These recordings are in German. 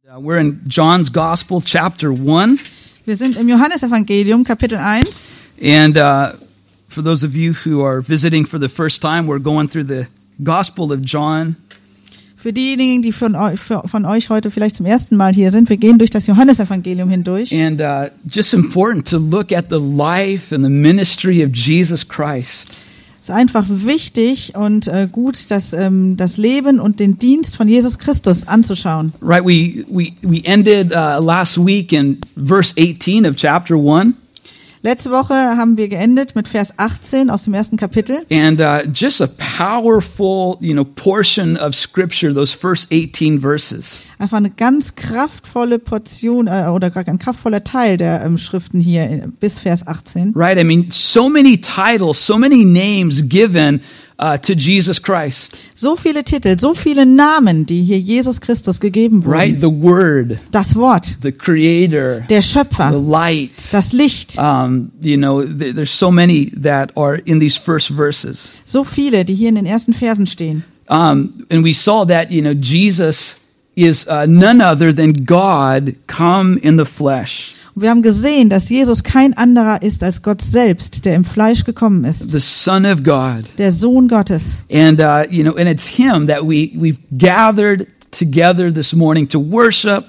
We're in John's Gospel, chapter 1. Wir sind im Johannesevangelium, Kapitel 1. And for those of you who are visiting for the first time, we're going through the Gospel of John. Für diejenigen, die von euch heute vielleicht zum ersten Mal hier sind, wir gehen durch das Johannesevangelium hindurch. And just important to look at the life and the ministry of Jesus Christ. Es ist einfach wichtig und gut, das Leben und den Dienst von Jesus Christus anzuschauen. Right, we ended last week in verse 18 of chapter 1. Letzte Woche haben wir geendet mit Vers 18 aus dem ersten Kapitel. And just a powerful, portion of scripture, those first 18 verses. Einfach eine ganz kraftvolle Portion oder gar ein kraftvoller Teil der Schriften hier bis Vers 18. Right, I mean, so many titles, so many names given to Jesus Christ. So viele Titel, so viele Namen, die hier Jesus Christus gegeben wurden. Right, the Word, Das Wort, the Creator, der the Schöpfer, Light. das Licht. There's so many that are in these first verses. So viele, die hier in den ersten Versen stehen. And we saw that, Jesus is none other than God come in the flesh. Und wir haben gesehen, dass Jesus kein anderer ist als Gott selbst, der im Fleisch gekommen ist. The Son of God. Der Sohn Gottes. And, and it's Him that we've gathered together this morning to worship.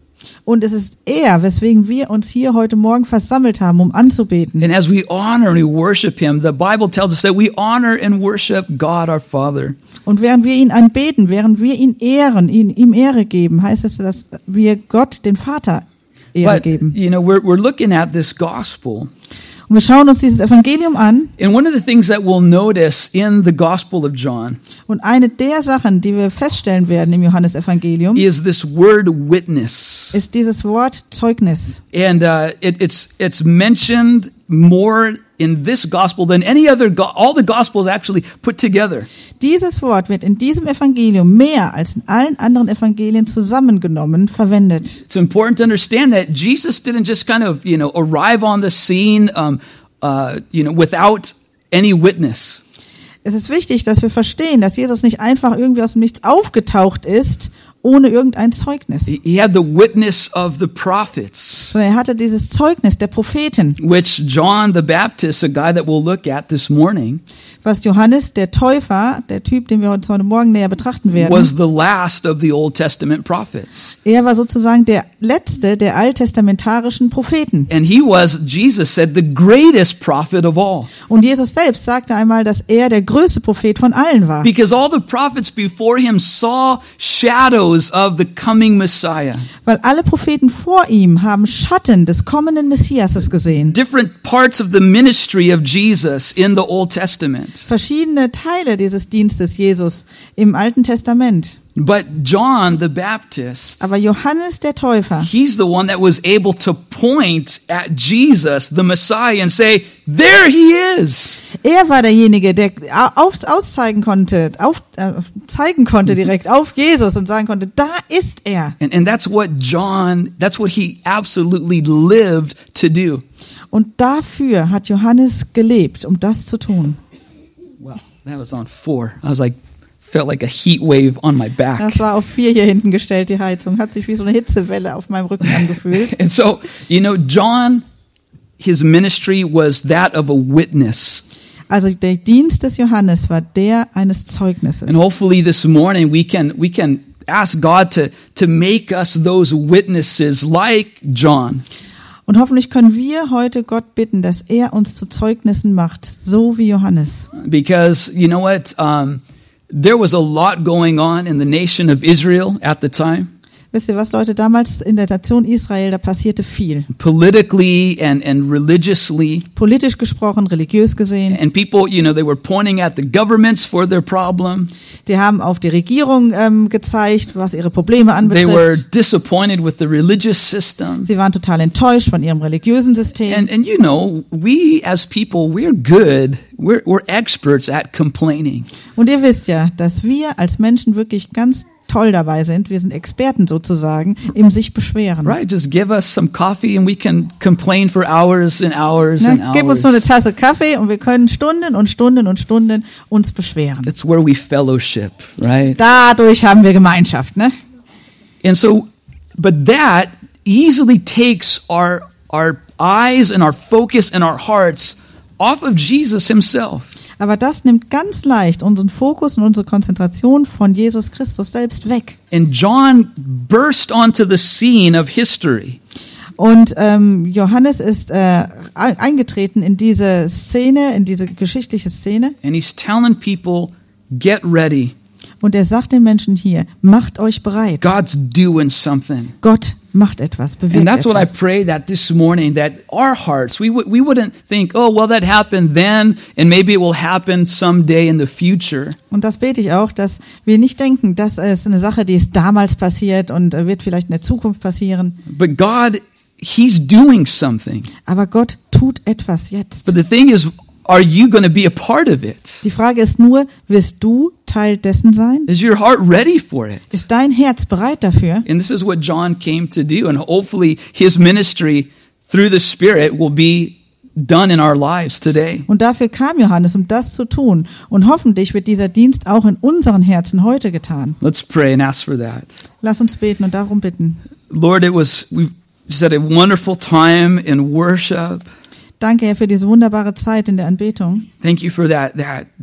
Und es ist er, weswegen wir uns hier heute Morgen versammelt haben, um anzubeten. And as we honor and we worship Him, the Bible tells us that we honor and worship God our Father. Und während wir ihn anbeten, während wir ihn ehren, ihm Ehre geben, heißt es, dass wir Gott, den Vater, Ehre But, geben. we're looking at this gospel. Und wir schauen uns dieses Evangelium an. And one of the things that we'll notice in the Gospel of John Und eine der Sachen, die wir feststellen werden im Johannesevangelium, is this word witness. ist dieses Wort Zeugnis. And it's mentioned more in this gospel than any other, all the gospels actually put together. Dieses Wort wird in diesem Evangelium mehr als in allen anderen Evangelien zusammengenommen verwendet. It's important to understand that Jesus didn't just kind of, arrive on the scene, without any witness. Es ist wichtig, dass wir verstehen, dass Jesus nicht einfach irgendwie aus dem Nichts aufgetaucht ist, ohne irgendein Zeugnis. He had the witness of the prophets, Sondern er hatte dieses Zeugnis der Propheten, which John the Baptist, a guy that we'll look at this morning, was Johannes, der Täufer, der Typ, den wir uns heute Morgen näher betrachten werden, was the last of the Old Testament prophets. er war sozusagen der letzte der alttestamentarischen Propheten. And he was, Jesus said, the greatest prophet of all. Und Jesus selbst sagte einmal, dass er der größte Prophet von allen war. Because all the prophets before him saw shadows of the coming Messiah. Weil alle Propheten vor ihm haben Schatten des kommenden Messias gesehen. Different parts of the ministry of Jesus in the Old Testament. Verschiedene Teile dieses Dienstes Jesus im Alten Testament. But John the Baptist, Aber Johannes der Täufer, he's the one that was able to point at Jesus, the Messiah, and say, there he is. er war derjenige, der zeigen konnte direkt auf Jesus und sagen konnte, da ist er. And that's what he absolutely lived to do. Und dafür hat Johannes gelebt, um das zu tun. Wow, that was on 4. I was like, felt like a heat wave on my back. Das war auf 4 hier hinten gestellt, die Heizung. Hat sich wie so eine Hitzewelle auf meinem Rücken angefühlt. And so, John, his ministry was that of a witness. Also der Dienst des Johannes war der eines Zeugnisses. And hopefully this morning we can ask God to make us those witnesses like John. Und hoffentlich können wir heute Gott bitten, dass er uns zu Zeugnissen macht, so wie Johannes. Because you know what? There was a lot going on in the nation of Israel at the time. Wisst ihr was, Leute, damals in der Nation Israel, da passierte viel. Politically and religiously. Politisch gesprochen, religiös gesehen. And people, they were pointing at the governments for their problem. Die haben auf die Regierung gezeigt, was ihre Probleme They were anbetrifft. disappointed with the religious system. Sie waren total enttäuscht von ihrem religiösen System. And we as people, we're good. We're experts at complaining. Und ihr wisst ja, dass wir als Menschen wirklich ganz toll dabei sind. Wir sind Experten sozusagen im sich beschweren. Right, just give us some coffee and we can complain for hours and hours and hours. Gib uns nur eine Tasse Kaffee und wir können Stunden und Stunden und Stunden uns beschweren. It's where we fellowship, right? Dadurch haben wir Gemeinschaft, ne? And so But that easily takes our eyes and our focus and our hearts off of Jesus himself. Aber das nimmt ganz leicht unseren Fokus und unsere Konzentration von Jesus Christus selbst weg. And John burst onto the scene of history. Und Johannes ist eingetreten in diese Szene, in diese geschichtliche Szene. And he's telling people, get ready. Und er sagt den Menschen hier, macht euch bereit. God's doing something. Gott macht etwas, bewegt And that's what I etwas. pray that this morning, that our hearts, we wouldn't think, oh, well, that happened then, and maybe it will happen someday in the future. Und das bete ich auch, dass wir nicht denken, das ist eine Sache, die ist damals passiert und wird vielleicht in der Zukunft passieren. But God, he's doing something. Aber Gott tut etwas jetzt. But the thing is, are you going to be a part of it? Die Frage ist nur, wirst du Teil dessen sein? Is your heart ready for it? Ist dein Herz bereit dafür? And this is what John came to do, and hopefully his ministry through the Spirit will be done in our lives today. Und dafür kam Johannes, um das zu tun. Und hoffentlich wird dieser Dienst auch in unseren Herzen heute getan. Let's pray and ask for that. Lass uns beten und darum bitten. Lord, we've just had a wonderful time in worship. Danke, Herr, für diese wunderbare Zeit in der Anbetung. Thank you for that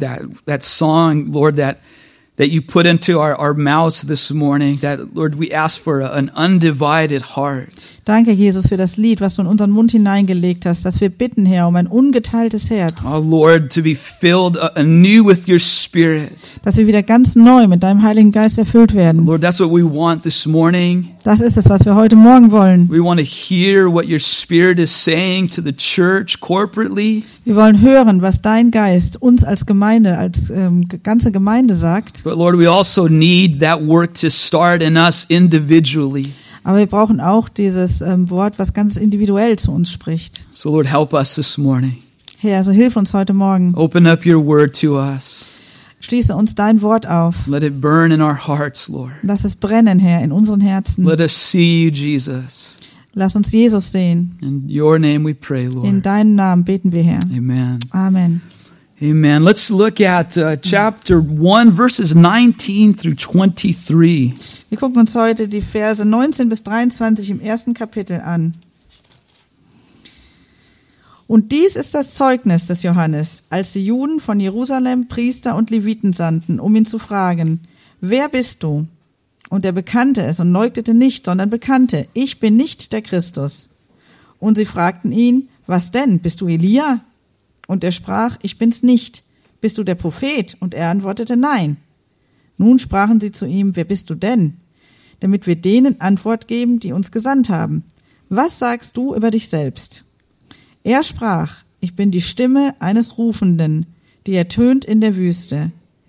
song, Lord, that you put into our mouths this morning. That, Lord, we ask for an undivided heart. Danke, Jesus, für das Lied, was du in unseren Mund hineingelegt hast, dass wir bitten, Herr, um ein ungeteiltes Herz, Oh, Lord, to be filled anew with your Spirit. dass wir wieder ganz neu mit deinem Heiligen Geist erfüllt werden. Lord, that's what we want this morning. Das ist es, was wir heute Morgen wollen. We want to hear what your Spirit is saying to the church corporately. Wir wollen hören, was dein Geist uns als Gemeinde, als ganze Gemeinde sagt. But Lord, we also need that work to start in us individually. Aber wir brauchen auch dieses Wort, was ganz individuell zu uns spricht. So Lord, help us this morning. Herr, so hilf uns heute Morgen. Open up your word to us. Schließe uns dein Wort auf. Let it burn in our hearts, Lord. Lass es brennen, Herr, in unseren Herzen. Let us see you, Jesus. Lass uns Jesus sehen. In your name we pray, In Lord. deinem Namen beten wir, Herr. Amen. Amen. Amen. Let's look at chapter 1, verses 19 through 23. Wir gucken uns heute die Verse 19 bis 23 im ersten Kapitel an. Und dies ist das Zeugnis des Johannes, als die Juden von Jerusalem Priester und Leviten sandten, um ihn zu fragen, wer bist du? Und er bekannte es und leugnete nicht, sondern bekannte, ich bin nicht der Christus. Und sie fragten ihn, was denn, bist du Elia? Und er sprach, ich bin's nicht. Bist du der Prophet? Und er antwortete, nein. Nun sprachen sie zu ihm, wer bist du denn? Damit wir denen Antwort geben, die uns gesandt haben. Was sagst du über dich selbst? Er sprach, ich bin die Stimme eines Rufenden, die ertönt in der Wüste.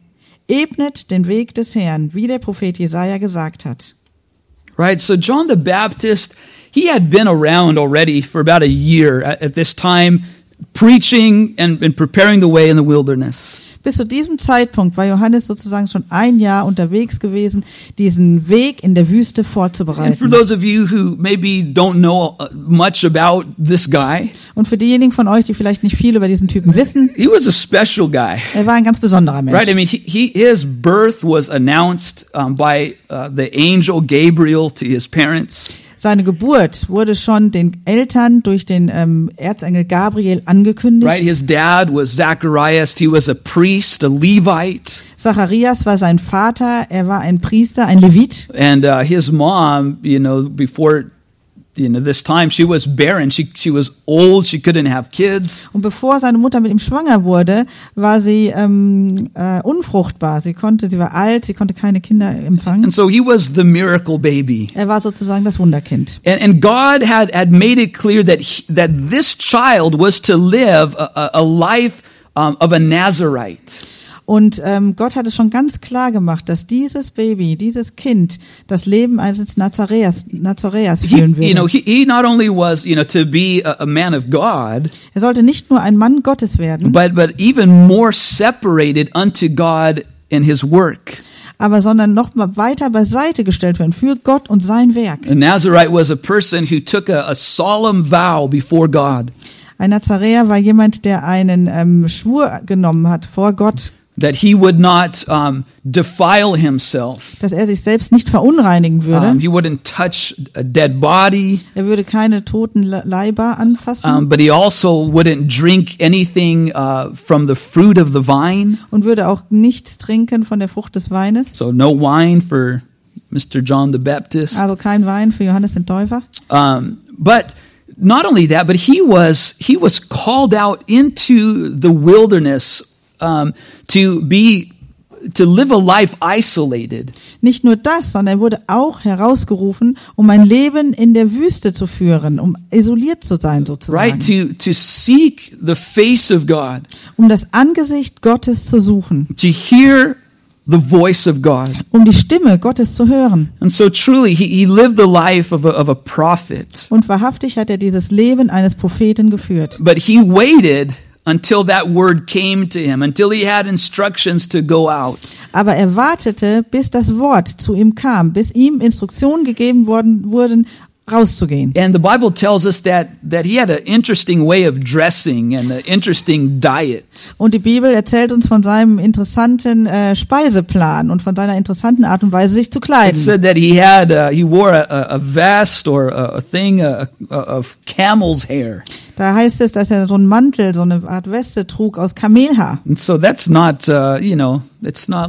Ebnet den Weg des Herrn, wie der Prophet Jesaja gesagt hat. Right, so John the Baptist, he had been around already for about a year at this time, preaching and preparing the way in the wilderness. Bis zu diesem Zeitpunkt war Johannes sozusagen schon ein Jahr unterwegs gewesen, diesen Weg in der Wüste And for vorzubereiten. those of you who maybe don't know much about this guy, Und für diejenigen von euch, die vielleicht nicht viel über diesen Typen wissen, he was a special guy. er war ein ganz besonderer Right, I Mensch. mean, his birth was announced by the angel Gabriel to his parents. Seine Geburt wurde schon den Eltern durch den Erzengel Gabriel angekündigt. Right, his dad was Zacharias. He was a priest, a Levite, Zacharias war sein Vater, er war ein Priester, ein Levit. and his mom, before this time, she was barren. She was old. She couldn't have kids. Und bevor seine Mutter mit ihm schwanger wurde, war sie unfruchtbar. Sie war alt, sie konnte keine Kinder empfangen. And so he was the miracle baby. Er war sozusagen das Wunderkind. And God had made it clear that this child was to live a life of a Nazarite. Und Gott hat es schon ganz klar gemacht, dass dieses Baby, dieses Kind, das Leben eines Nazaräers führen würde. He not only was, to be a man of God, Er sollte nicht nur ein Mann Gottes werden, but even more separated unto God in his work. sondern noch mal weiter beiseite gestellt werden für Gott und sein Werk. A Nazarite was a person who took a solemn vow before God. Ein Nazaräer war jemand, der einen Schwur genommen hat vor Gott. that he would not defile himself. dass er sich selbst nicht verunreinigen würde. He wouldn't touch a dead body, Er würde keine toten Leiber anfassen but he also wouldn't drink anything from the fruit of the vine. und würde auch nichts trinken von der Frucht des Weines. So no wine for Mr. John the Baptist. Also kein Wein für Johannes den Täufer. But not only that, but he was called out into the wilderness to live a life isolated. Nicht nur das, sondern er wurde auch herausgerufen, um ein Leben in der Wüste zu führen, um isoliert zu sein sozusagen. Right? To seek the face of God, Um das Angesicht Gottes zu suchen, to hear the voice of God. um die Stimme Gottes zu hören. And so truly, he lived the life of a prophet. Und wahrhaftig hat er dieses Leben eines Propheten geführt. But he waited until that word came to him, until he had instructions to go out. Aber er wartete, bis das Wort zu ihm kam, bis ihm Instruktionen gegeben wurden, rauszugehen. And the Bible tells us that he had an interesting way of dressing and an interesting diet. Und die Bibel erzählt uns von seinem interessanten Speiseplan und von seiner interessanten Art und Weise, sich zu It kleiden. said that he wore a vest or a thing of camel's hair. Da heißt es, dass er so einen Mantel, so eine Art Weste trug aus Kamelhaar. And so that's not, it's not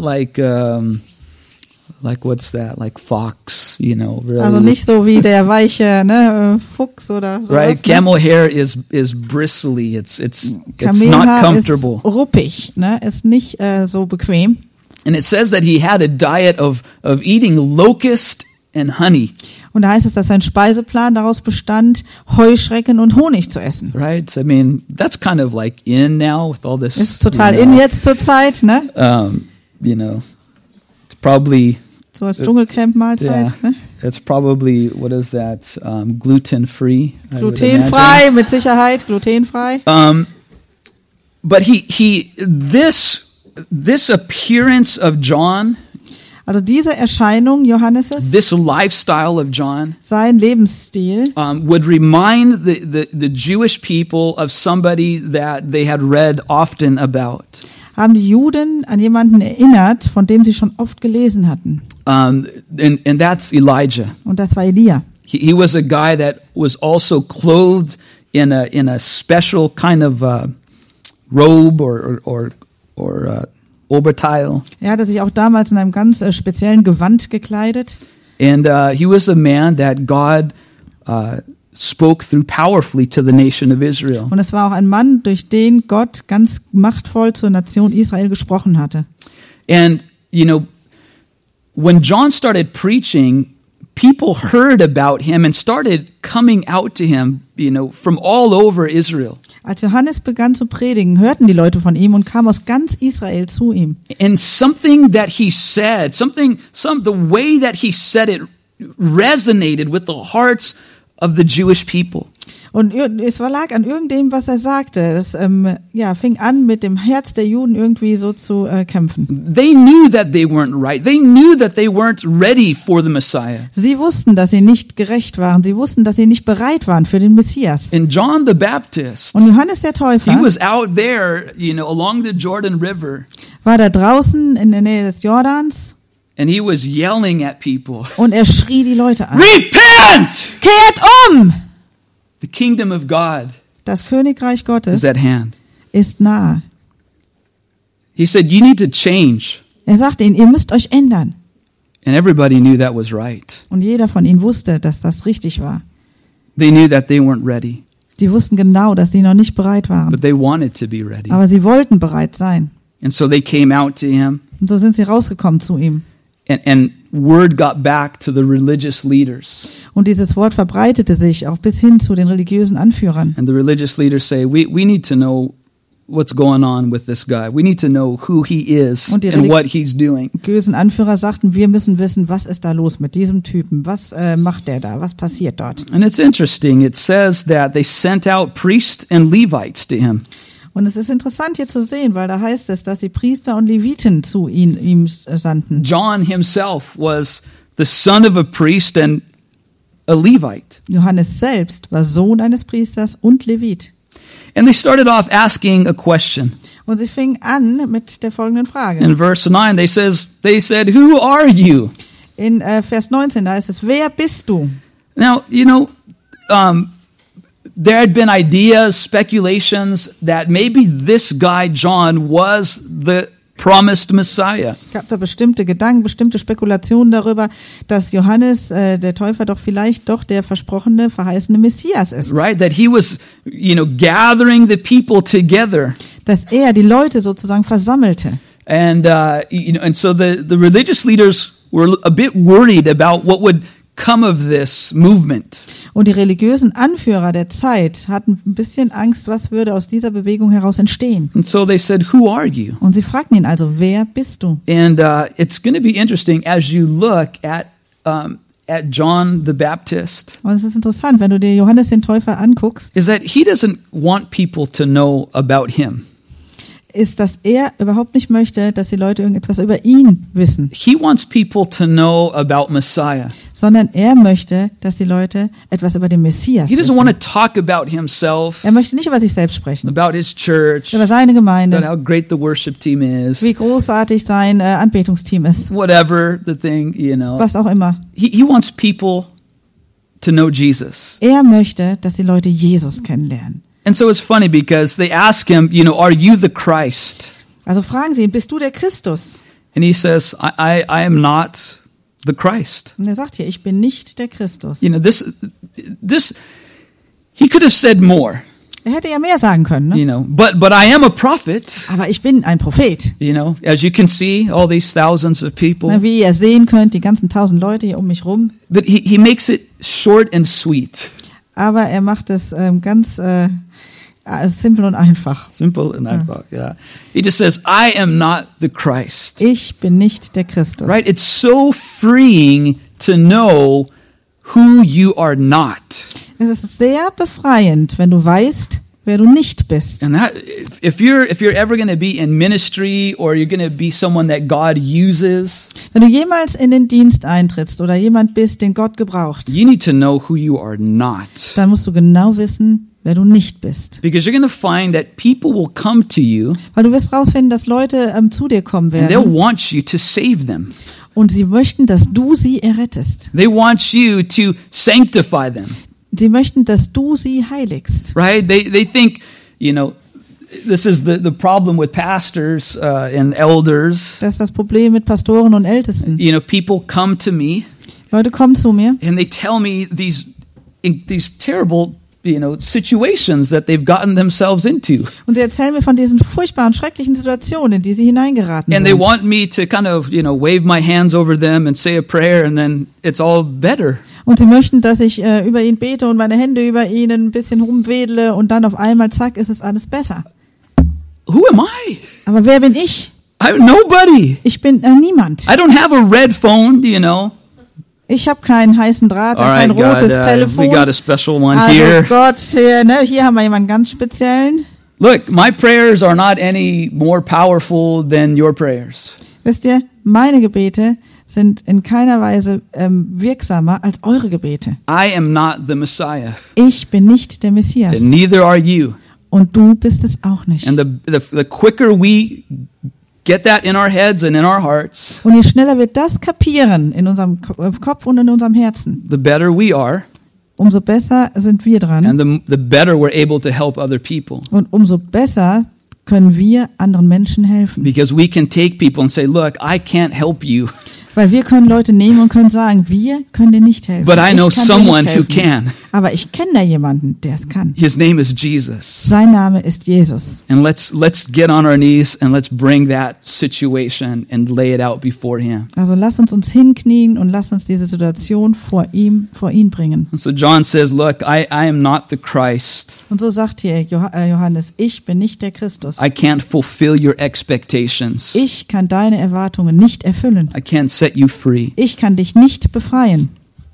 like what's that? Like fox, really. Also nicht so wie der weiche Fuchs oder sowas. Right? Camel hair is bristly. It's not Kamelhaar comfortable. ist ruppig, ist nicht so bequem. And it says that he had a diet of eating locust and honey. Und da heißt es, dass sein Speiseplan daraus bestand, Heuschrecken und Honig zu essen. Right? I mean, that's kind of like in now with all this. Ist total in jetzt zur Zeit, ne? It's probably So als Dschungelcamp-Mahlzeit. yeah. It's probably, what is that? Gluten-free. I would Glutenfrei, mit Sicherheit, glutenfrei. imagine. But this appearance of John, Also diese Erscheinung Johanneses, this lifestyle of John, sein Lebensstil, would remind the Jewish people of somebody that they had read often about. haben die Juden an jemanden erinnert, von dem sie schon oft gelesen hatten. And that's Elijah. Und das war Elia. He was a guy that was also clothed in a special kind of robe or Oberteil. Er hatte sich auch damals in einem ganz speziellen Gewand gekleidet. And he was a man that God spoke through powerfully to the nation of Israel. Und es war auch ein Mann, durch den Gott ganz machtvoll zur Nation Israel gesprochen hatte. And, when John started preaching, people heard about him and started coming out to him, from all over Israel. Als Johannes begann zu predigen, hörten die Leute von ihm und kamen aus ganz Israel zu ihm. And something that he said, the way that he said it resonated with the hearts of the Jewish people. Und es lag an irgendem, was er sagte. Es fing an, mit dem Herz der Juden irgendwie so zu kämpfen. They knew that they weren't right. They knew that they weren't ready for the Messiah. Sie wussten, dass sie nicht gerecht waren. Sie wussten, dass sie nicht bereit waren für den Messias. And John the Baptist, Und Johannes der Täufer he was out there, along the Jordan River, war da draußen in der Nähe des Jordans and he was yelling at people, und er schrie die Leute an. "Repent! Kehrt um! The kingdom of God Das Königreich Gottes is at hand." ist nahe. He said, "You need to change." Er sagte ihnen, ihr müsst euch ändern. And everybody knew that was right. Und jeder von ihnen wusste, dass das richtig war. They knew that they weren't ready, Sie wussten genau, dass sie noch nicht bereit waren. but they wanted to be ready. Aber sie wollten bereit sein. And so they came out to him, Und so sind sie rausgekommen zu ihm. and word got back to the religious leaders. Und dieses Wort verbreitete sich auch bis hin zu den religiösen Anführern. And the religious leaders say, we need to know what's going on with this guy. We need to know who he is Und die and what he's doing. Religiösen Anführer sagten, wir müssen wissen, was ist da los mit diesem Typen? Was macht der da? Was passiert dort? And it's interesting. It says that they sent out priests and Levites to him. Und es ist interessant hier zu sehen, weil da heißt es, dass die Priester und Leviten zu ihm sandten. John himself was the son of a priest and a Levite. Johannes selbst war Sohn eines Priesters und Levit. And they started off asking a question. Und sie fingen an mit der folgenden Frage. In verse 9, they said, "Who are you?" In Vers 19, da ist es, wer bist du? Now, there had been ideas, speculations that maybe this guy, John, was the promised Messiah. Es gab da bestimmte Gedanken, bestimmte Spekulationen darüber, dass Johannes, der Täufer, doch vielleicht doch der versprochene, verheißene Messias ist. Right? That he was, gathering the people together. Dass er die Leute sozusagen versammelte. And, and so the religious leaders were a bit worried about what would come of this movement. Und die religiösen Anführer der Zeit hatten ein bisschen Angst, was würde aus dieser Bewegung heraus entstehen. And so they said, "Who are you?" Und sie fragten ihn also, wer bist du? And it's going to be interesting as you look at John the Baptist. Und es ist interessant, wenn du dir Johannes den Täufer anguckst, Is that he doesn't want people to know about him. ist, dass er überhaupt nicht möchte, dass die Leute irgendetwas über ihn wissen, He wants people to know about Messiah. sondern er möchte, dass die Leute etwas über den Messias He doesn't want wissen. to talk about himself, Er möchte nicht über sich selbst sprechen, about his church, über seine about Gemeinde, how great the worship team is, wie großartig sein Anbetungsteam ist, whatever the thing, was auch immer. He wants people to know Jesus. Er möchte, dass die Leute Jesus kennenlernen. And so it's funny because they ask him, are you the Christ? Also fragen sie ihn, bist du der Christus? And he says, I am not the Christ. Und er sagt hier, ich bin nicht der Christus. This, he could have said more, Er hätte ja mehr sagen können, ne? but I am a prophet, Aber ich bin ein Prophet. as you can see, all these thousands of people. Na, wie ihr sehen könnt, die ganzen 1000 Leute hier um mich rum. But he makes it short and sweet. Aber er macht es ganz simpel und einfach. Simple and einfach, yeah. He just says, I am not the Christ. Ich bin nicht der Christus. Right? It's so freeing to know who you are not. Es ist sehr befreiend, wenn du weißt, wer du nicht bist. And that, if you're ever going to be in ministry or you're going to be someone that God uses, Wenn du jemals in den Dienst eintrittst oder jemand bist, den Gott gebraucht, you need to know who you are not. dann musst du genau wissen, wer du nicht bist. Because you're going to find that people will come to you Weil du wirst rausfinden, dass Leute zu dir kommen and they'll werden want you to save them. und sie möchten, dass du sie errettest. They want you to sanctify them. Sie möchten, dass du sie heiligst. Right? They think, this is the problem with pastors and elders. Das ist das Problem mit Pastoren und Ältesten. People come to me Leute kommen zu mir and they tell me these terrible, situations that they've gotten themselves into. und sie erzählen mir von diesen furchtbaren, schrecklichen Situationen, in die sie hineingeraten And they sind. want me to kind of, wave my hands over them and say a prayer and then it's all better. Und sie möchten, dass ich über ihn bete und meine Hände über ihnen ein bisschen rumwedle und dann auf einmal, zack, ist es alles besser. Who am I? Aber wer bin ich? I'm nobody. Ich bin niemand. I don't have a red phone, Ich habe keinen heißen Draht, All kein right, God, rotes we Telefon. got a special one Also here. Gott, hier haben wir jemanden ganz speziellen. Look, my prayers are not any more powerful than your prayers. Wisst ihr, meine Gebete sind in keiner Weise wirksamer als eure Gebete. I am not the Messiah, Ich bin nicht der Messias. and neither are you. Und du bist es auch nicht. And the quicker we get that in our heads and in our hearts, Und je schneller wir das kapieren in unserem Kopf und in unserem Herzen, the better we are, umso besser sind wir dran. and the better we're able to help other people. Und umso besser können wir anderen Menschen helfen. Because we can take people and say, look, I can't help you, Weil wir können Leute nehmen und können sagen, wir können dir nicht helfen. but I know Ich kann dir someone nicht who helfen. can. Aber ich kenne da jemanden, der es kann. His name is Jesus. Sein Name ist Jesus. And let's get on our knees and let's bring that situation and lay it out before him. Also lass uns hinknien und lass uns diese Situation vor ihn bringen. And so John says, look, I am not the Christ. Und so sagt hier Johannes, ich bin nicht der Christus. I can't fulfill your expectations. Ich kann deine Erwartungen nicht erfüllen. I can't set you free. Ich kann dich nicht befreien.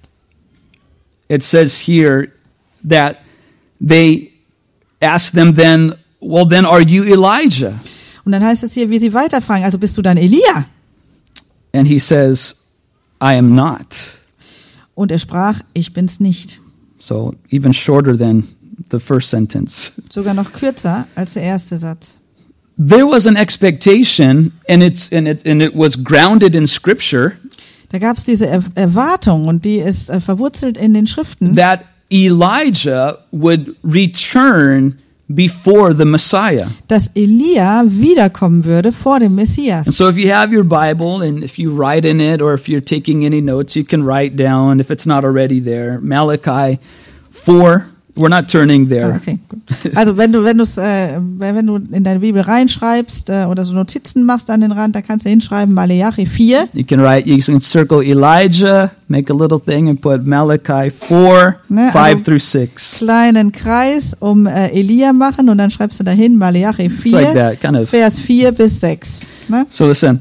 It says here that they asked them then, well, then are you Elijah? Und dann heißt es hier, wie sie weiterfragen, also bist du dann Elia? And he says, I am not. Und er sprach, ich bin's nicht. So even shorter than the first sentence. Sogar noch kürzer als der erste Satz. there was an expectation, and it was grounded in Scripture, Da gab es diese Erwartung und die ist verwurzelt in den Schriften, that Elijah would return before the Messiah. dass Elia wiederkommen würde vor dem Messias. And so if you have your Bible and if you write in it or if you're taking any notes, you can write down, if it's not already there, Malachi 4. We're not turning there. Okay, gut. Also wenn du in deine Bibel reinschreibst oder so Notizen machst an den Rand, dann kannst du hinschreiben Maleachi 4. You can circle Elijah, make a little thing and put Malachi 4, Ne, 5 also through 6. Kleinen Kreis um Elia machen und dann schreibst du dahin Maleachi 4, like that, kind of. Vers 4 bis 6. Ne? So listen,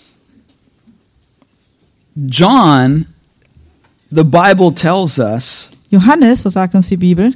John, the Bible tells us, Johannes, so sagt uns die Bibel,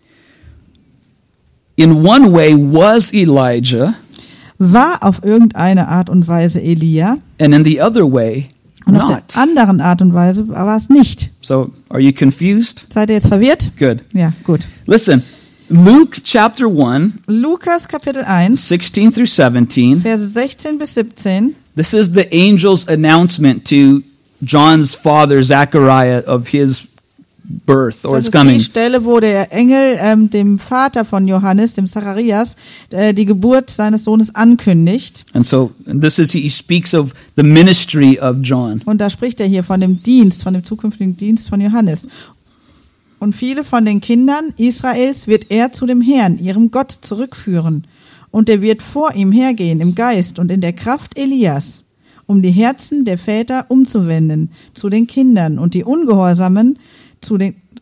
in one way was Elijah, war auf irgendeine Art und Weise Elia and in the other way, und auf not. der anderen Art und Weise war es nicht. So, are you confused? Seid ihr jetzt verwirrt? Good. Ja, gut. Listen, Luke chapter 1, Lukas Kapitel 1, 16 through 17, Verse 16 bis 17. this is the angel's announcement to John's father, Zechariah, of his birth, or Das it's ist die coming. Stelle, wo der Engel dem Vater von Johannes, dem Zacharias, die Geburt seines Sohnes ankündigt. And so he speaks of the ministry of John. Und da spricht er hier von dem Dienst, von dem zukünftigen Dienst von Johannes. Und viele von den Kindern Israels wird er zu dem Herrn, ihrem Gott, zurückführen. Und er wird vor ihm hergehen im Geist und in der Kraft Elias, um die Herzen der Väter umzuwenden zu den Kindern und die Ungehorsamen zu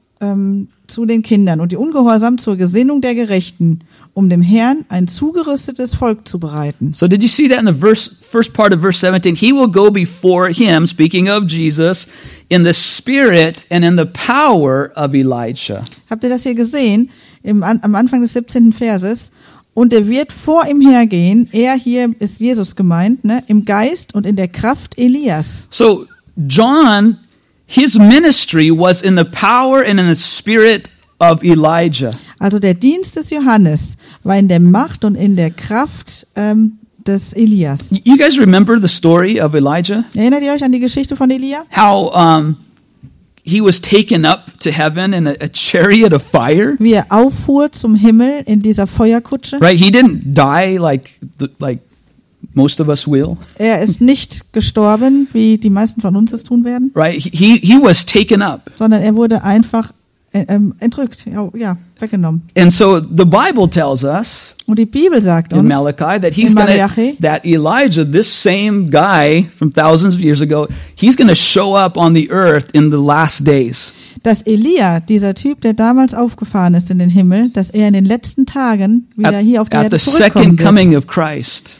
den Kindern und die Ungehorsam zur Gesinnung der Gerechten, um dem Herrn ein zugerüstetes Volk zu bereiten. So did you see that in the first part of verse 17? He will go before him, speaking of Jesus, in the spirit and in the power of Elijah. Habt ihr das hier gesehen? Am Anfang des 17. Verses. Und er wird vor ihm hergehen, er hier ist Jesus gemeint, ne, im Geist und in der Kraft Elias. So John, his ministry was in the power and in the spirit of Elijah. Also der Dienst des Johannes war in der Macht und in der Kraft des Elias. You guys remember the story of Elijah? Erinnert ihr euch an die Geschichte von Elia? How he was taken up to heaven in a chariot of fire? Wie er auffuhr zum Himmel in dieser Feuerkutsche. Right? He didn't die like most of us will. Er ist nicht gestorben, wie die meisten von uns es tun werden, Right? He was taken up. sondern er wurde einfach entrückt, ja, weggenommen. And so the Bible tells us Und die Bibel sagt in uns, Malachi that in Malachi, that Elijah, this same guy from thousands of years ago, he's going to show up on the earth in the last days. dass Elia, dieser Typ, der damals aufgefahren ist in den Himmel, dass er in den letzten Tagen wieder hier auf die At Erde the zurückkommen second coming wird. of Christ.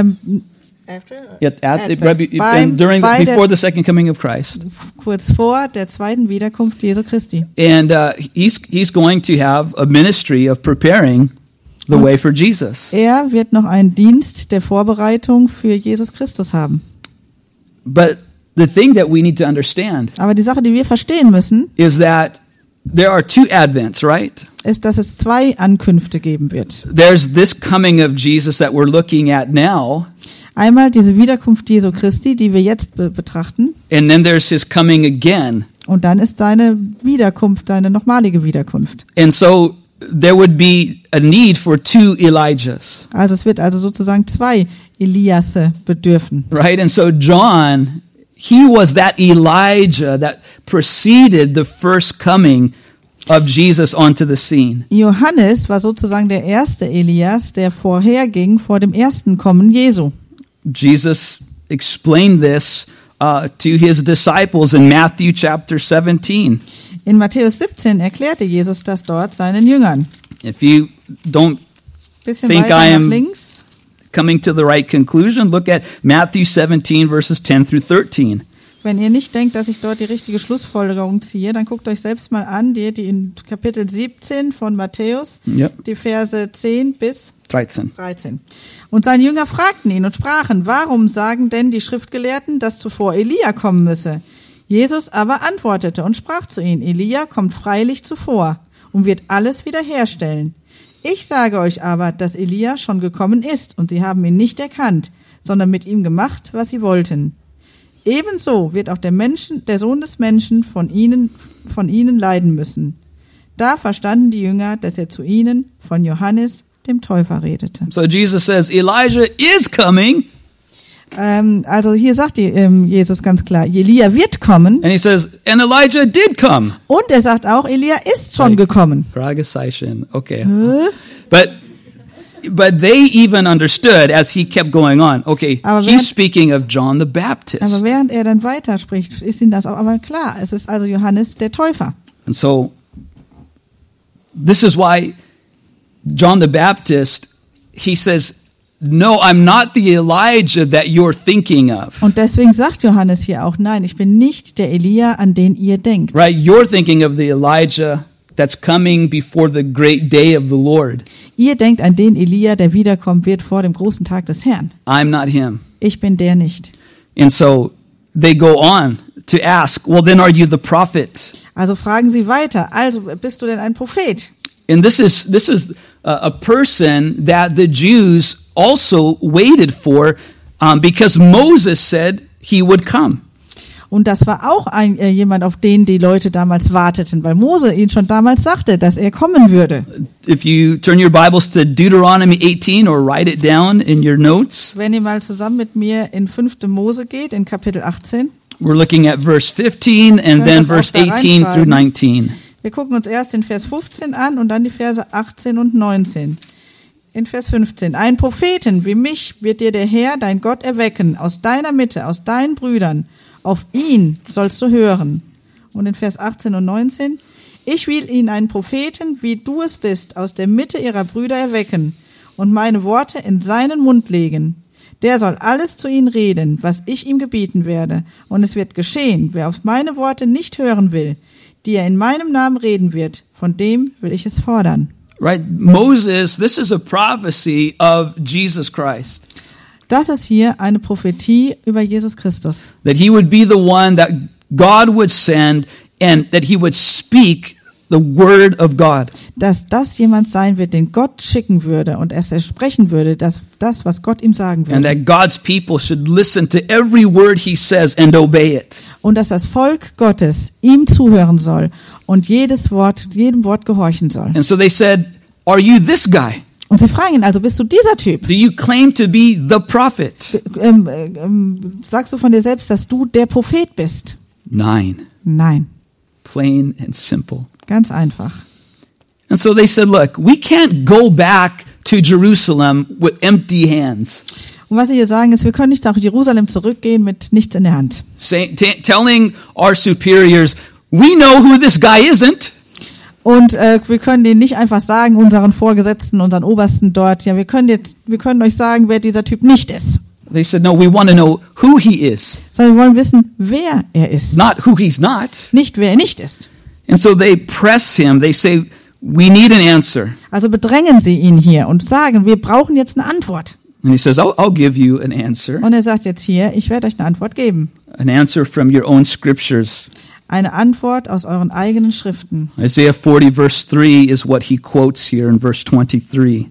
Before Before the second coming of Christ. Kurz vor der zweiten Wiederkunft Jesu Christi. And he's going to have a ministry of preparing the way for Jesus. Er wird noch einen Dienst der Vorbereitung für Jesus Christus haben. But the thing that we need to understand Aber die Sache, die wir verstehen müssen, is that there are two advents, right? ist, dass es zwei Ankünfte geben wird. There's this coming of Jesus that we're looking at now, Einmal diese Wiederkunft Jesu Christi, die wir jetzt betrachten, and then there's his coming again. und dann ist seine Wiederkunft, seine nochmalige Wiederkunft. And so there would be a need for two Elijahs, Also es wird also sozusagen zwei Eliasse bedürfen. right? And so John, he was that Elijah that preceded the first coming of Jesus onto the scene. Johannes war sozusagen der erste Elias, der vorherging vor dem ersten Kommen Jesu. Jesus explained this to his disciples in Matthew chapter 17. In Matthäus 17 erklärte Jesus das dort seinen Jüngern. If you don't Bisschen think weiter I nach am links. coming to the right conclusion, look at Matthew 17 verses 10 through 13. Wenn ihr nicht denkt, dass ich dort die richtige Schlussfolgerung ziehe, dann guckt euch selbst mal an, die in Kapitel 17 von Matthäus, Yep, die Verse 10 bis 13. 13. Und seine Jünger fragten ihn und sprachen, warum sagen denn die Schriftgelehrten, dass zuvor Elia kommen müsse? Jesus aber antwortete und sprach zu ihnen, Elia kommt freilich zuvor und wird alles wiederherstellen. Ich sage euch aber, dass Elia schon gekommen ist, und sie haben ihn nicht erkannt, sondern mit ihm gemacht, was sie wollten. Ebenso wird auch der Sohn des Menschen von ihnen leiden müssen. Da verstanden die Jünger, dass er zu ihnen von Johannes, dem Täufer, redete. So Jesus says, Elijah is coming. Also hier sagt Jesus ganz klar, Elia wird kommen. And he says, and Elijah did come. Und er sagt auch, Elia ist schon gekommen. Fragesation. Okay. But they even understood as he kept going on. Okay, he's speaking of John the Baptist. Aber während er dann weiterspricht, ist ihnen das auch aber klar. Es ist also Johannes der Täufer. And so, this is why John the Baptist, he says, no, I'm not the Elijah that you're thinking of. Und deswegen sagt Johannes hier auch, nein, ich bin nicht der Elia, an den ihr denkt. Right, you're thinking of the Elijah that's coming before the great day of the Lord. Ihr denkt an den Elia, der wiederkommen wird vor dem großen Tag des Herrn. I'm not him. Ich bin der nicht. And so they go on to ask, well, then are you the prophet? Also fragen sie weiter, also bist du denn ein Prophet? And this is a person that the Jews also waited for because Moses said he would come. Und das war auch jemand, auf den die Leute damals warteten, weil Mose ihnen schon damals sagte, dass er kommen würde. If you turn your Bibles to Deuteronomy 18 or write it down in your notes. Wenn ihr mal zusammen mit mir in 5. Mose geht, in Kapitel 18. We're looking at verse 15 and then verse 18 through 19. Wir gucken uns erst den Vers 15 an und dann die Verse 18 und 19. In Vers 15. Einen Propheten wie mich wird dir der Herr, dein Gott, erwecken, aus deiner Mitte, aus deinen Brüdern. Auf ihn sollst du hören. Und in Vers 18 und 19. Ich will ihnen einen Propheten, wie du es bist, aus der Mitte ihrer Brüder erwecken und meine Worte in seinen Mund legen. Der soll alles zu ihnen reden, was ich ihm gebieten werde. Und es wird geschehen, wer auf meine Worte nicht hören will, die er in meinem Namen reden wird, von dem will ich es fordern. Right, Moses, this is a prophecy of Jesus Christ. Das ist hier eine Prophetie über Jesus Christus. That he would be the one that God would send and that he would speak the word of God. Dass das jemand sein wird, den Gott schicken würde und er sprechen würde, das, was Gott ihm sagen würde. And that God's people should listen to every word he says and obey it. Und dass das Volk Gottes ihm zuhören soll und jedem Wort gehorchen soll. And so they said, are you this guy? Und sie fragen ihn also, bist du dieser Typ? Do you claim to be the prophet? Sagst du von dir selbst, dass du der Prophet bist? Nein. Nein. Plain and simple. Ganz einfach. And so they said, look, we can't go back to Jerusalem with empty hands. Und was sie hier sagen ist, wir können nicht nach Jerusalem zurückgehen mit nichts in der Hand. Telling our superiors, we know who this guy isn't. Und wir können denen nicht einfach sagen, unseren Vorgesetzten, unseren Obersten dort, ja, wir können euch sagen, wer dieser Typ nicht ist. They said, no, we want to know who he is. Sondern wir wollen wissen, wer er ist. Not who he's not. Nicht, wer er nicht ist. And so they press him. They say, we need an answer. Also bedrängen sie ihn hier und sagen, wir brauchen jetzt eine Antwort. And he says, I'll give you an answer. Und er sagt jetzt hier, ich werde euch eine Antwort geben. An answer from your own scriptures. Eine Antwort aus euren eigenen Schriften. Isaiah 40 verse 3 is what he quotes here in verse 23.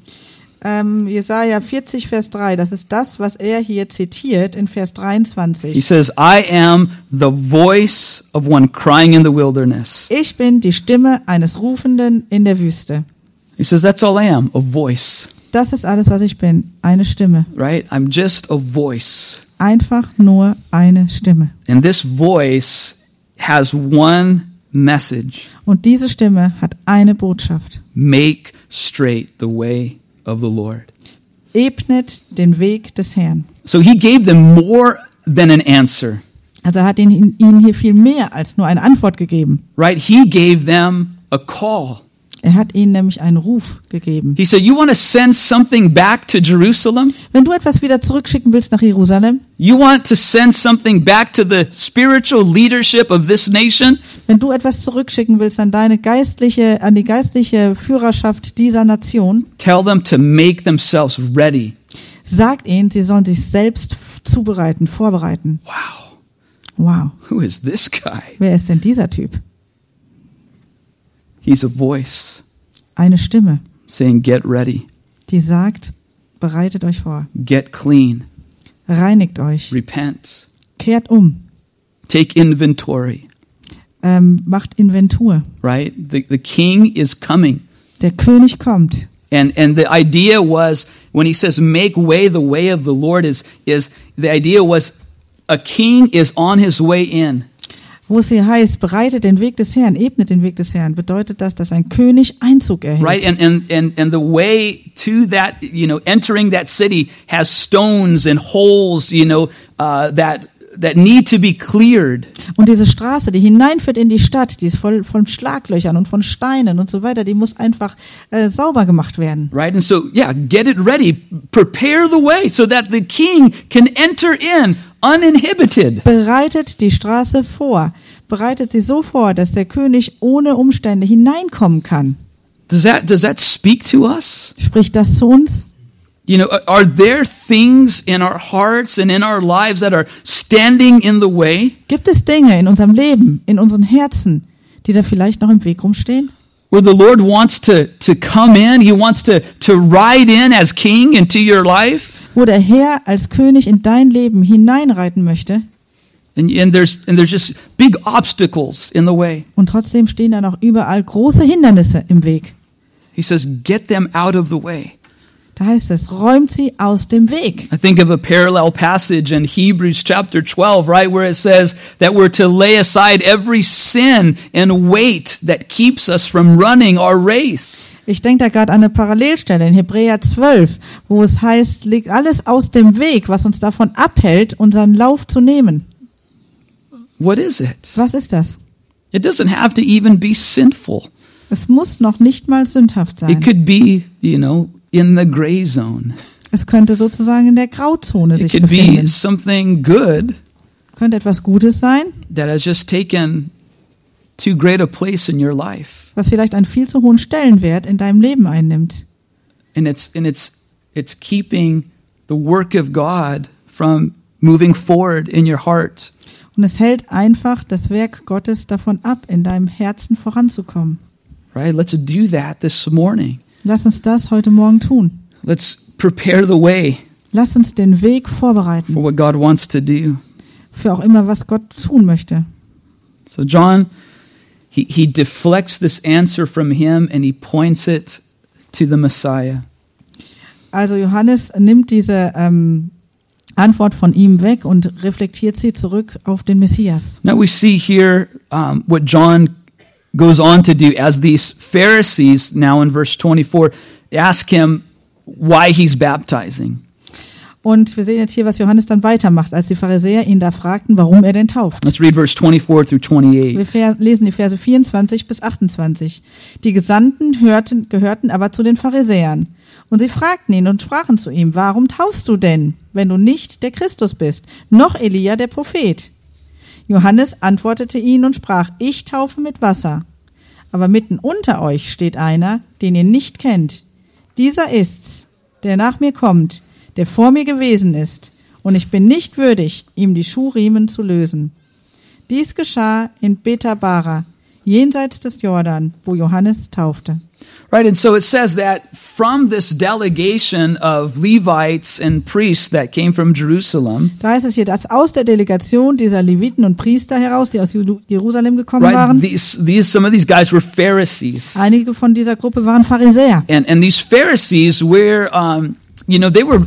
Jesaja 40 Vers 3, das ist das, was er hier zitiert in Vers 23. He says, I am the voice of one crying in the wilderness. Ich bin die Stimme eines Rufenden in der Wüste. He says, that's all I am, a voice. Das ist alles, was ich bin, eine Stimme. Right? I'm just a voice. Einfach nur eine Stimme. And this voice has one message. Und diese Stimme hat eine Botschaft. Make straight the way of the Lord. Ebnet den Weg des Herrn. So he gave them more than an answer. Also er hat ihnen hier viel mehr als nur eine Antwort gegeben. Right? He gave them a call. Er hat ihnen nämlich einen Ruf gegeben. He said, you want to send something back to Jerusalem? Wenn du etwas wieder zurückschicken willst nach Jerusalem? You want to send something back to the spiritual leadership of this nation? Wenn du etwas zurückschicken willst an die geistliche Führerschaft dieser Nation? Tell them to make themselves ready. Sagt ihnen, sie sollen sich selbst vorbereiten. Wow. Wow. Who is this guy? Wer ist denn dieser Typ? He's a voice. Eine Stimme. saying, get ready, die sagt, bereitet euch vor, get clean, reinigt euch, repent, kehrt um, take inventory, macht Inventur. right? The king is coming. Der König kommt. And the idea was, when he says, make way, the way of the Lord is the idea was a king is on his way in. Wo es hier heißt, bereitet den Weg des Herrn, ebnet den Weg des Herrn, bedeutet das, dass ein König Einzug erhält. Right? And the way to that, entering that city has stones and holes, that need to be cleared. Und diese Straße, die hineinführt in die Stadt, die ist voll von Schlaglöchern und von Steinen und so weiter, die muss einfach sauber gemacht werden. Right? And so, get it ready. Prepare the way so that the king can enter in uninhibited. Bereitet die Straße vor. Bereitet sie so vor, dass der König ohne Umstände hineinkommen kann. Does that speak to us? Spricht das zu uns? Are there things in our hearts and in our lives that are standing in the way? Gibt es Dinge in unserem Leben, in unseren Herzen, die da vielleicht noch im Weg rumstehen? Where the Lord wants to come in, He wants to ride in as king into your life? Wo der Herr als König in dein Leben hineinreiten möchte? And there's just big obstacles in the way. Und trotzdem stehen da noch überall große Hindernisse im Weg. He says, get them out of the way. Da heißt es, räumt sie aus dem Weg. I think of a parallel passage in Hebrews chapter 12, right, where it says that we're to lay aside every sin and weight that keeps us from running our race. Ich denke da gerade an eine Parallelstelle in Hebräer 12, wo es heißt, legt alles aus dem Weg, was uns davon abhält, unseren Lauf zu nehmen. What is it? Was ist das? It doesn't have to even be sinful. Es muss noch nicht mal sündhaft sein. It could be, in the gray zone. Es könnte sozusagen in der Grauzone It sich could be befinden. something good Könnte etwas Gutes sein, that has just taken too great a place in your life. was vielleicht einen viel zu hohen Stellenwert in deinem Leben einnimmt. And it's keeping the work of God from moving forward in your heart. Und es hält einfach das Werk Gottes davon ab, in deinem Herzen voranzukommen. Right? Let's do that this morning. Lass uns das heute Morgen tun. Let's prepare the way Lass uns den Weg vorbereiten, for what God wants to do. für auch immer, was Gott tun möchte. So John, he deflects this answer from him and he points it to the Messiah. Also Johannes nimmt diese Antwort von ihm weg und reflektiert sie zurück auf den Messias. Now we see here what John goes on to do as these Pharisees now in verse 24 ask him why he's baptizing. Und wir sehen jetzt hier, was Johannes dann weitermacht, als die Pharisäer ihn da fragten, warum er denn tauft. Let's read verse 24 through 28. Wir lesen die Verse 24 bis 28. Die Gesandten gehörten aber zu den Pharisäern. Und sie fragten ihn und sprachen zu ihm, warum taufst du denn, wenn du nicht der Christus bist, noch Elia der Prophet? Johannes antwortete ihnen und sprach, ich taufe mit Wasser. Aber mitten unter euch steht einer, den ihr nicht kennt. Dieser ist's, der nach mir kommt, der vor mir gewesen ist. Und ich bin nicht würdig, ihm die Schuhriemen zu lösen. Dies geschah in Betabara, jenseits des Jordan, wo Johannes taufte. Right, and so it says that from this delegation of Levites and priests that came from Jerusalem, Da heißt es hier, dass aus der Delegation dieser Leviten und Priester heraus, die aus Jerusalem gekommen right, waren, some of these guys were Pharisees. einige von dieser Gruppe waren Pharisäer. And these Pharisees were, they were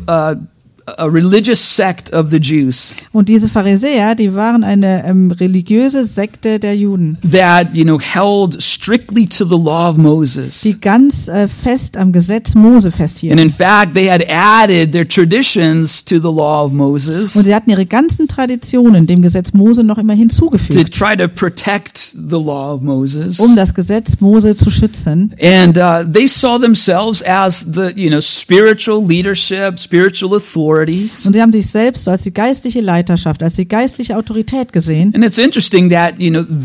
a religious sect of the Jews Und diese Pharisäer, die waren eine religiöse Sekte der Juden, that, held strictly to the law of Moses. die ganz fest am Gesetz Mose And festhielten. in fact, they had added their traditions to the law of Moses Und sie hatten ihre ganzen Traditionen dem Gesetz Mose noch immer to hinzugefügt, try to protect the law of Moses. um das Gesetz Mose zu schützen. And they saw themselves as the, spiritual leadership, spiritual authority. Und sie haben sich selbst so als die geistliche Leiterschaft, als die geistliche Autorität gesehen. And it's interesting that,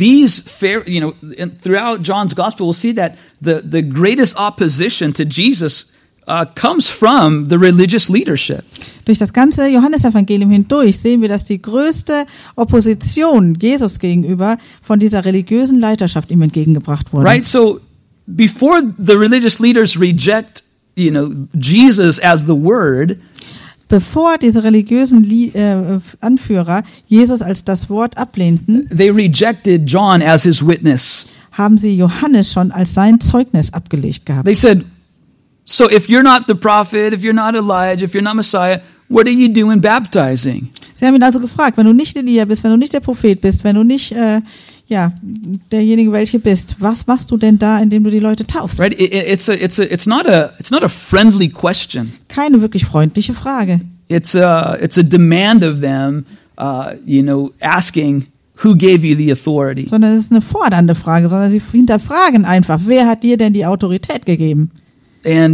throughout John's gospel, we'll see that the greatest opposition to Jesus comes from the religious leadership. Durch das ganze Johannesevangelium hindurch sehen wir, dass die größte Opposition Jesus gegenüber von dieser religiösen Leiterschaft ihm entgegengebracht wurde. Right? So before the religious leaders reject, Jesus as the Word, Bevor diese religiösen Anführer Jesus als das Wort ablehnten, they rejected John as his witness. haben sie Johannes schon als sein Zeugnis abgelegt gehabt. They said, so if you're not the prophet, if you're not Elijah, if you're not Messiah, what are you doing baptizing? Sie haben ihn also gefragt, wenn du nicht Elia bist, wenn du nicht der Prophet bist, wenn du nicht derjenige welche bist, was machst du denn da, indem du die Leute taufst? Right? It's not a friendly question. Keine wirklich freundliche Frage. It's a demand of them, asking who gave you the authority. Sondern es ist eine fordernde Frage, sondern sie hinterfragen einfach, wer hat dir denn die Autorität gegeben? And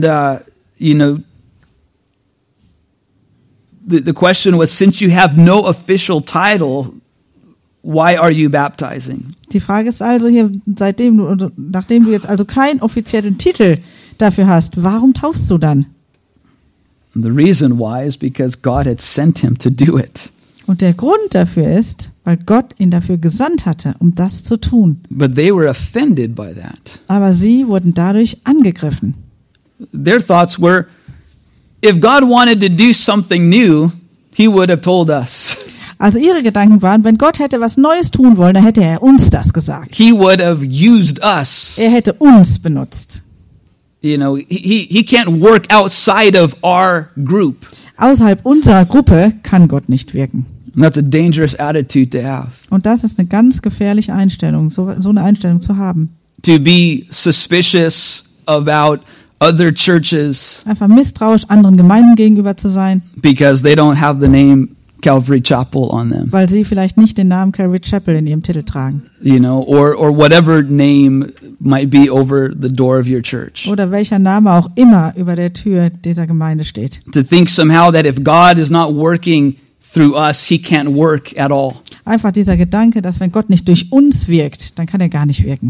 the question was, since you have no official title, why are you baptizing? Die Frage ist also hier, nachdem du jetzt also keinen offiziellen Titel dafür hast, warum taufst du dann? And the reason why is because God had sent him to do it. Und der Grund dafür ist, weil Gott ihn dafür gesandt hatte, um das zu tun. But they were offended by that. Aber sie wurden dadurch angegriffen. Their thoughts were, if God wanted to do something new, he would have told us. Also ihre Gedanken waren, wenn Gott hätte was Neues tun wollen, dann hätte er uns das gesagt. He would have used us. Er hätte uns benutzt. He can't work outside of our group. Außerhalb unserer Gruppe kann Gott nicht wirken. And that's a dangerous attitude to have. Und das ist eine ganz gefährliche Einstellung, so eine Einstellung zu haben. To be suspicious about other churches Einfach misstrauisch anderen Gemeinden gegenüber zu sein, because they don't have the name Calvary Chapel on them, weil sie vielleicht nicht den Namen Calvary Chapel in ihrem Titel tragen. Or whatever name might be over the door of your church. Oder welcher Name auch immer über der Tür dieser Gemeinde steht. To think somehow that if God is not working through us, he can't work at all. Einfach dieser Gedanke, dass wenn Gott nicht durch uns wirkt, dann kann er gar nicht wirken.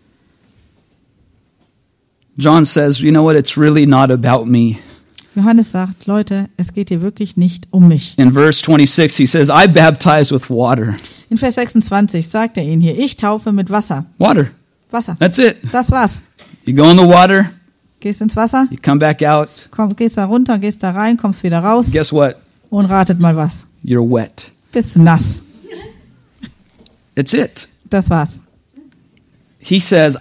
John says, you know what, it's really not about me. Johannes sagt, Leute, es geht hier wirklich nicht um mich. In verse 26, he says, I baptize with water. In Vers 26 sagt er ihnen hier, ich taufe mit Wasser. Water. Wasser. That's it. Das war's. You go in the water, Gehst ins Wasser, you come back out. gehst da runter, gehst da rein, kommst wieder raus Guess what? und ratet mal was. You're wet. Bist nass. That's it. Das war's. He says,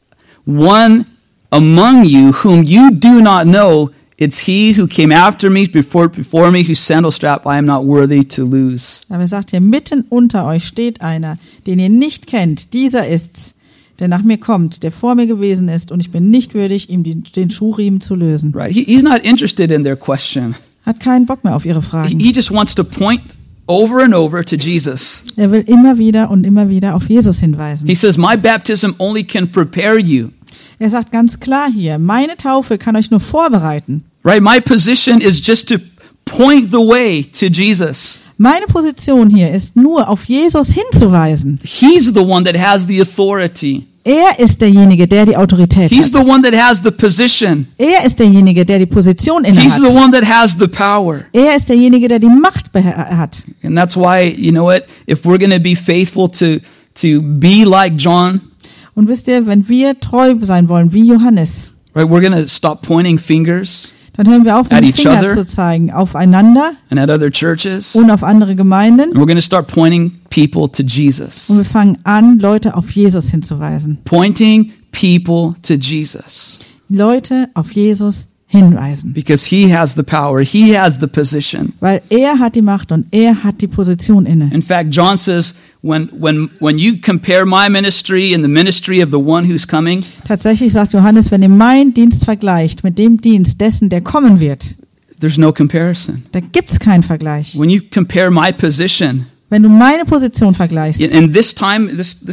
one among you whom you do not know, it's he who came after me before me, whose sandal strap I am not worthy to loose. Aber er sagt hier, mitten unter euch steht einer, den ihr nicht kennt. Dieser ist's, der nach mir kommt, der vor mir gewesen ist, und ich bin nicht würdig, ihm den Schuhriemen zu lösen. Right? He's not interested in their question. Hat keinen Bock mehr auf ihre Fragen. He just wants to point over and over to Jesus. Er will immer wieder auf Jesus hinweisen. He says, my baptism only can prepare you. Er sagt ganz klar hier, meine Taufe kann euch nur vorbereiten. Right? My position is just to point the way to Jesus. Meine Position hier ist nur, auf Jesus hinzuweisen. He's the one that has the authority. Er ist derjenige, der die Autorität He's the hat. one that has the position. Er ist derjenige, der die Position He's the innehat. one that has the power. Er ist derjenige, der die Macht hat. And that's why, you know what, if we're going to be faithful to be like John, Und wisst ihr, wenn wir treu sein wollen, wie Johannes, right, we're going to stop pointing fingers dann hören wir auf, mit At dem each Finger other. zu zeigen aufeinander and at other churches. und auf andere Gemeinden. And we're going to start pointing people to Jesus. Und wir fangen an, Leute auf Jesus hinzuweisen. Pointing people to Jesus. Leute auf Jesus hinweisen. Because he has the power. He has the position. Weil er hat die Macht und er hat die Position inne. In fact, John says, when you compare my ministry and the ministry of the one who's coming, Tatsächlich sagt Johannes, wenn ihr meinen Dienst vergleicht mit dem Dienst dessen, der kommen wird, there's no comparison. da gibt's keinen Vergleich. When you compare my position Wenn du meine Position vergleichst in this time,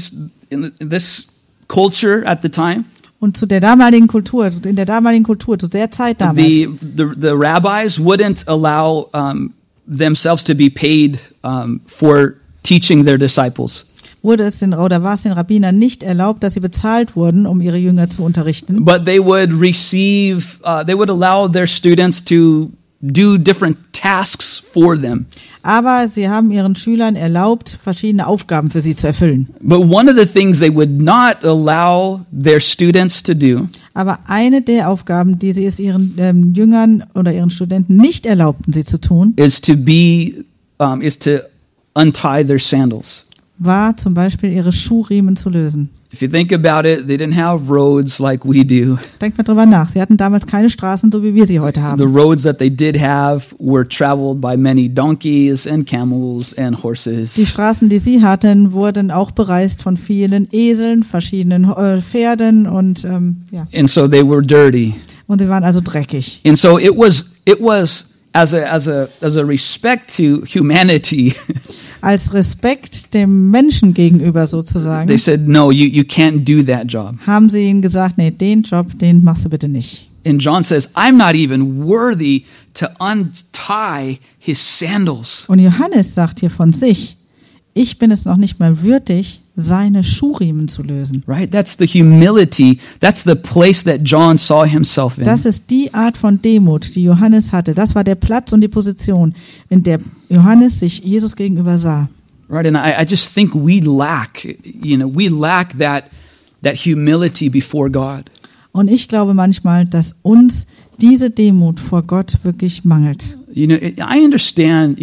in this culture at the time, und zu der damaligen Kultur, in der damaligen Kultur, zu der Zeit damals, the rabbis wouldn't allow themselves to be paid for teaching their disciples. war es den Rabbinern nicht erlaubt, dass sie bezahlt wurden, um ihre Jünger zu unterrichten. But they would allow their students to do different tasks for them. Aber sie haben ihren Schülern erlaubt, verschiedene Aufgaben für sie zu erfüllen. But one of the things they would not allow their students to do Aber eine der Aufgaben, die sie es ihren Jüngern oder ihren Studenten nicht erlaubten, sie zu tun, is to untie their sandals. war zum Beispiel ihre Schuhriemen zu lösen. If you think about it, they didn't have roads like we do. Denkt mal drüber nach. Sie hatten damals keine Straßen, so wie wir sie heute The haben. roads that they did have were traveled by many donkeys and camels and Die horses. Straßen, die sie hatten, wurden auch bereist von vielen Eseln, verschiedenen Pferden und ja. And so they were dirty. Und sie waren also dreckig. And so it was as a respect to humanity. Als Respekt dem Menschen gegenüber sozusagen, They said, no, you can't do that job. haben sie ihnen gesagt, nee, den Job, den machst du bitte nicht. And John says, I'm not even worthy to untie his sandals. Und Johannes sagt hier von sich, ich bin es noch nicht mal würdig, seine Schuhriemen zu lösen. Right? That's the humility. That's the place that John saw himself in. Das ist die Art von Demut, die Johannes hatte. Das war der Platz und die Position, in der Johannes sich Jesus gegenüber sah. Right? And I just think we lack that humility before God. Und ich glaube manchmal, dass uns diese Demut vor Gott wirklich mangelt. I understand,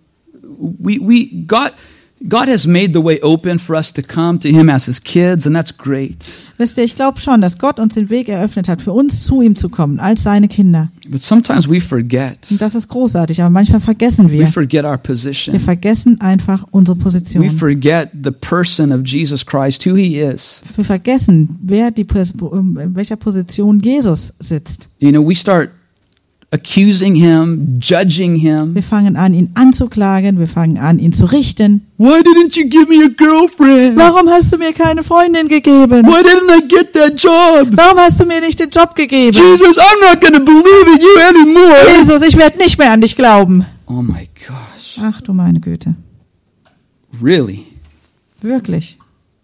God has made the way open for us to come to him as his kids, and that's great. Wisst ihr, ich glaube schon, dass Gott uns den Weg eröffnet hat, für uns zu ihm zu kommen, als seine Kinder. But sometimes we forget. Und das ist großartig, aber manchmal vergessen We wir. forget our Wir position. vergessen einfach unsere We Position. forget the person of Jesus Christ, who he is. Wir vergessen, in welcher Position Jesus sitzt. We start accusing him, judging him. Wir fangen an, ihn anzuklagen, wir fangen an, ihn zu richten. Why didn't you give me a girlfriend? Warum hast du mir keine Freundin gegeben? Why didn't I get that job? Warum hast du mir nicht den Job gegeben? Jesus, I'm not going to believe in you anymore. Jesus, ich werde nicht mehr an dich glauben. Oh my gosh. Ach du meine Güte. Really? Wirklich.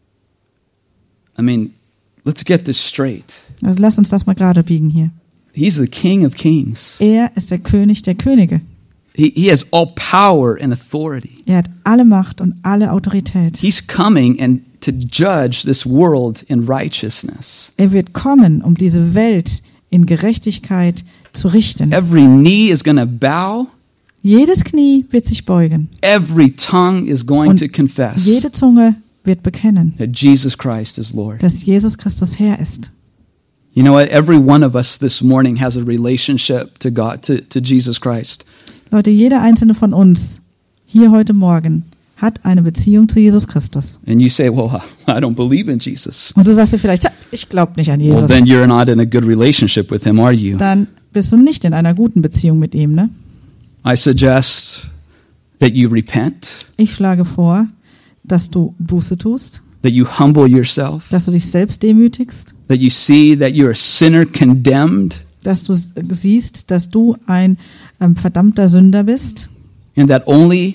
I mean, let's get this straight. Also lass uns das mal gerade biegen hier. He's the King of Kings. Er ist der König der Könige. He has all power and authority. Er hat alle Macht und alle Autorität. He's coming and to judge this world in righteousness. Er wird kommen, um diese Welt in Gerechtigkeit zu richten. Every knee is going to bow. Jedes Knie wird sich beugen. Every tongue is going Und to confess jede Zunge wird bekennen, that Jesus Christ is Lord. dass Jesus Christus Herr ist. You know what? Every one of us this morning has a relationship to God, to Jesus Christ. Leute, jeder einzelne von uns hier heute Morgen hat eine Beziehung zu Jesus Christus. And you say, well, I don't believe in Jesus. Und du sagst dir vielleicht, ich glaube nicht an Well, Jesus. then you're not in a good relationship with him, are you? Dann bist du nicht in einer guten Beziehung mit ihm, ne? I suggest that you repent, Ich schlage vor, dass du Buße tust, that you humble yourself, dass du dich selbst demütigst, that you see that you're a sinner condemned, dass du siehst, dass du ein verdammter Sünder bist and that only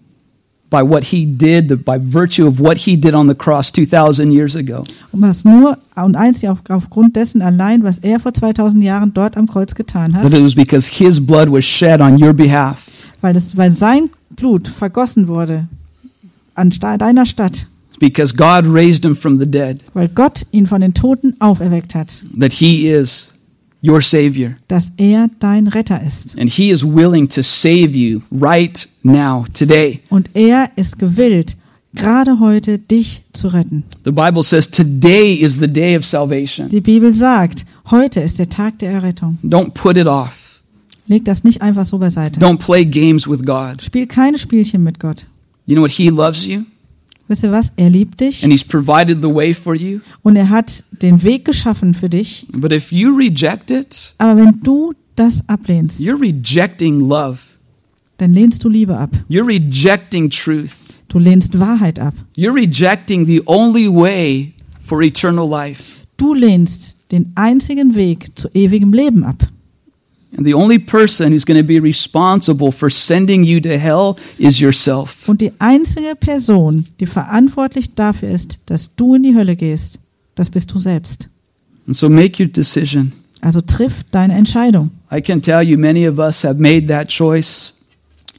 by what he did, by virtue of what he did on the cross 2,000 years ago, und was nur und einzig aufgrund dessen allein, was er vor 2000 Jahren dort am Kreuz getan that hat, it was because his blood was shed on your behalf, weil sein Blut vergossen wurde an deiner Stadt, because God raised him from the dead, weil Gott ihn von den Toten auferweckt hat, that he is your Savior, dass er dein Retter ist. and he is willing to save you right now, today. Und er ist gewillt, gerade heute dich zu retten. The Bible says today is the day of salvation. Die Bibel sagt, heute ist der Tag der Errettung. Don't put it off. Leg das nicht einfach so beiseite. Don't play games with God. Spiel keine Spielchen mit Gott. You know what? He loves you, Wisst ihr was? Er liebt dich and he's provided the way for you. und er hat den Weg geschaffen für dich. But if you reject it, Aber wenn du das ablehnst, you're rejecting love. dann lehnst du Liebe ab. You're rejecting truth. Du lehnst Wahrheit ab. You're rejecting the only way for eternal life. Du lehnst den einzigen Weg zu ewigem Leben ab. And the only person who's going to be responsible for sending you to hell is yourself. Und die einzige Person, die verantwortlich dafür ist, dass du in die Hölle gehst, das bist du selbst. And so make your decision. Also triff deine Entscheidung. I can tell you many of us have made that choice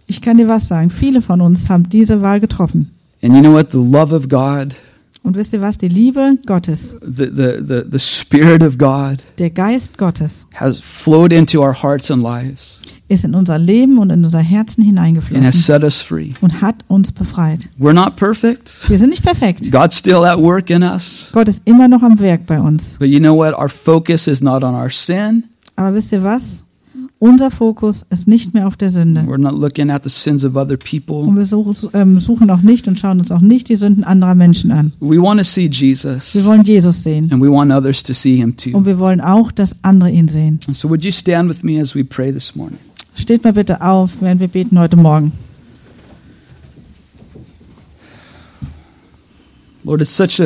Ich kann dir was sagen. Viele von uns haben diese Wahl getroffen. And you know what? The love of God, Und wisst ihr was? Die Liebe Gottes, the Spirit of God der Geist Gottes, has flowed into our hearts and lives ist in unser Leben und in unser Herzen and has hineingeflossen set us free. und hat uns befreit. We're not perfect. Wir sind nicht perfekt. God's still at work in us. Gott ist immer noch am Werk bei uns. But you know what? Our focus is not on our sin. Aber wisst ihr was? Unser Fokus ist nicht mehr auf der Sünde. We're not looking at the sins of other people. Und wir suchen auch nicht und schauen uns auch nicht die Sünden anderer Menschen an. We want to see Jesus, Wir wollen Jesus sehen. and we want others to see him too. Und wir wollen auch, dass andere ihn sehen. And so would you stand with me as we pray this morning? Steht mal bitte auf, während wir beten heute Morgen. Lord, it's such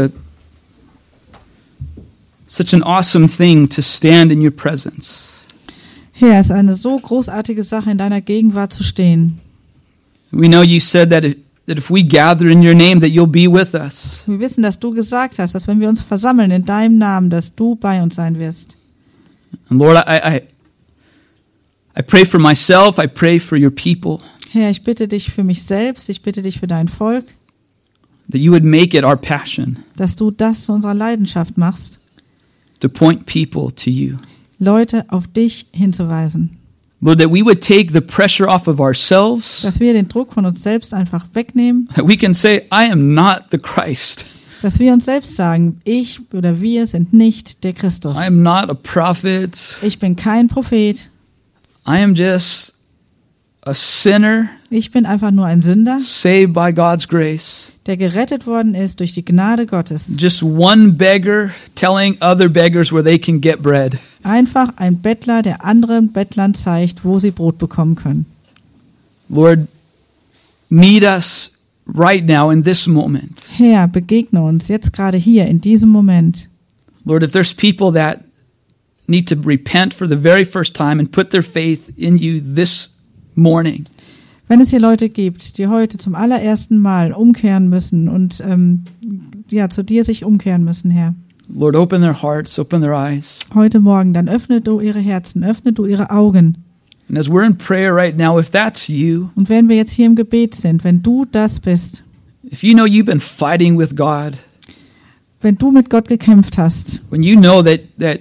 an awesome thing to stand in your presence. Herr, es ist eine so großartige Sache, in deiner Gegenwart zu stehen. We know you said that if we gather in your name, that you'll be with us. Wir wissen, dass du gesagt hast, dass wenn wir uns versammeln in deinem Namen, dass du bei uns sein wirst. And Lord, I pray for myself, I pray for your people, Herr, ich bitte dich für mich selbst, ich bitte dich für dein Volk, that you would make it our passion dass du das zu unserer Leidenschaft machst, to point people to you. Leute auf dich hinzuweisen. Lord, that we would take the pressure off of ourselves, Dass wir den Druck von uns selbst einfach wegnehmen, that we can say, I am not the Christ. dass wir uns selbst sagen, ich oder wir sind nicht der Christus. I am not a prophet. Ich bin kein Prophet, I am just a sinner ich bin einfach nur ein Sünder, saved by God's grace. der gerettet worden ist durch die Gnade Gottes. Just one beggar telling other beggars where they can get bread. Einfach ein Bettler, der anderen Bettlern zeigt, wo sie Brot bekommen können. Lord, meet us right now in this moment. Herr, begegne uns jetzt gerade hier, in diesem Moment. Lord, if there's people that need to repent for the very first time and put their faith in you this morning, Wenn es hier Leute gibt, die heute zum allerersten Mal umkehren müssen und zu dir sich umkehren müssen, Herr. Lord, open their hearts, open their eyes. Heute Morgen, dann öffne du ihre Herzen, öffne du ihre Augen. And as we're in prayer right now, if that's you, Und wenn wir jetzt hier im Gebet sind, wenn du das bist, if you know you've been fighting with God, wenn du mit Gott gekämpft hast, when you know that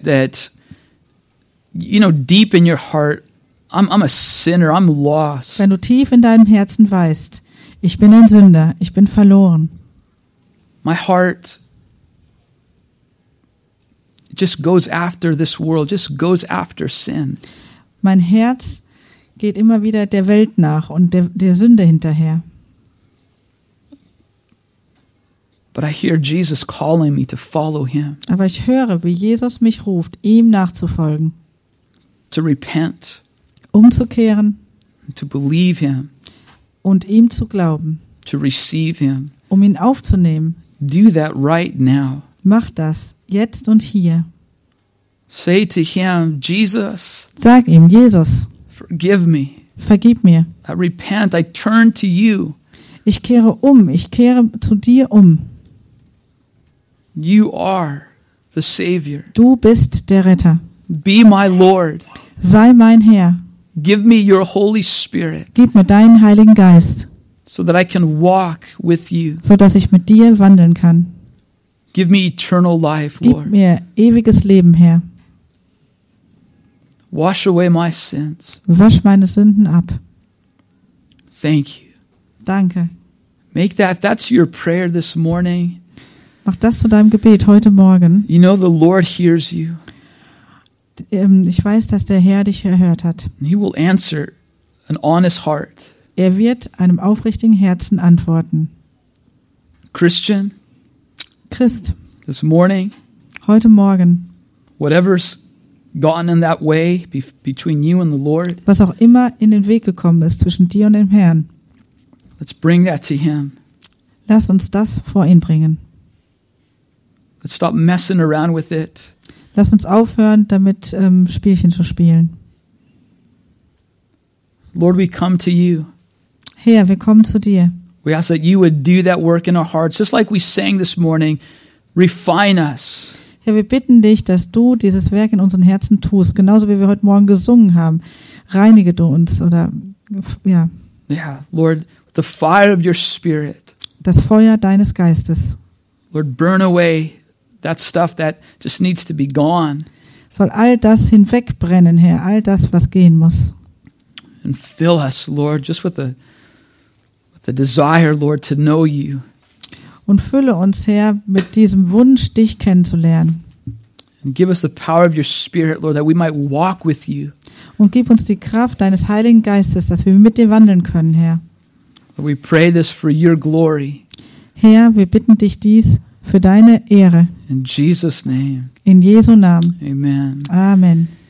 you know deep in your heart, I'm a sinner, I'm lost. wenn du tief in deinem Herzen weißt, ich bin ein Sünder, ich bin verloren. My heart just goes after this world, just goes after sin. Mein Herz geht immer wieder der Welt nach und der Sünde hinterher. But I hear Jesus calling me to follow him, Aber ich höre, wie Jesus mich ruft, ihm nachzufolgen, to repent, umzukehren to believe him, und ihm zu glauben, to receive him. um ihn aufzunehmen. Do that right now. Mach das, jetzt und hier. Say to him, Jesus, Sag ihm, Jesus, forgive me. vergib mir. I repent. I turn to you. Ich kehre zu dir um. You are the Savior. Du bist der Retter. Be my Lord. Sei mein Herr. Give me your Holy Spirit Gib mir deinen Heiligen Geist, so that I can walk with you. so dass ich mit dir wandeln kann. Give me eternal life, Gib Lord. mir ewiges Leben, Herr. Wash away my sins. Wasch meine Sünden ab. Thank you. Danke. Make that, if that's your prayer this morning, Mach das zu deinem Gebet heute Morgen. you know the Lord hears you. Ich weiß, dass der Herr dich erhört hat. And he will answer an honest heart. Er wird einem aufrichtigen Herzen antworten. Christian, Christ, this morning, heute Morgen, whatever's gotten in that way between you and the Lord, was auch immer in den Weg gekommen ist zwischen dir und dem Herrn, let's bring that to him. lass uns das vor ihn bringen. Let's stop messing around with it. Lass uns aufhören, damit Spielchen zu spielen. Lord, we come to you. Herr, wir kommen zu dir. We ask that you would do that work in our hearts, just like we sang this morning. Refine us. Herr, wir bitten dich, dass du dieses Werk in unseren Herzen tust, genauso wie wir heute Morgen gesungen haben. Reinige du uns oder ja, Yeah, Lord, the fire of your Spirit. Das Feuer deines Geistes Lord, burn away that stuff that just needs to be gone. soll all das hinwegbrennen, Herr, all das, was gehen muss. And fill us, Lord, just with the desire, Lord, to know you. Und fülle uns, Herr, mit diesem Wunsch, dich kennenzulernen. And give us the power of your Spirit, Lord, that we might walk with you. Und gib uns die Kraft deines Heiligen Geistes, dass wir mit dir wandeln können, Herr. Lord, we pray this for your glory. Herr, wir bitten dich dies für deine Ehre. In Jesus' name, In Jesu Namen. amen. Amen.